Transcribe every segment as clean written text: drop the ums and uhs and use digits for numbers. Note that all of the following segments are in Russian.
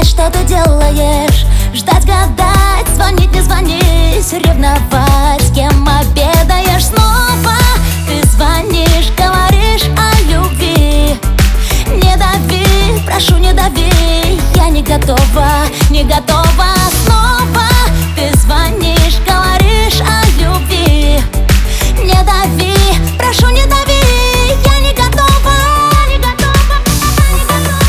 что ты делаешь? Ждать, гадать, звонить, не звонить, ревновать, с кем обедаешь снова. Ты звонишь, говоришь о любви. Не дави, прошу, не дави, я не готова, не готова снова. Ты звонишь, говоришь о любви. Не дави, прошу, не дави, я не готова, не готова, не готова.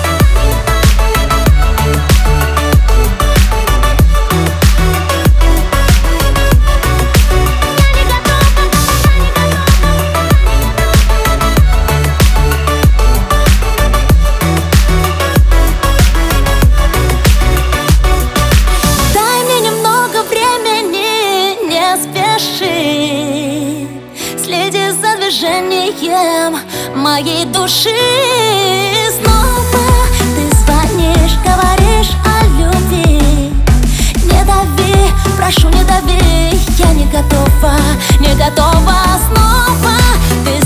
Дай мне немного времени, не спеши. Следи за движением моей души. Снова ты звонишь, говоришь о любви. Не дави, прошу, не дави, я не готова, не готова снова. Ты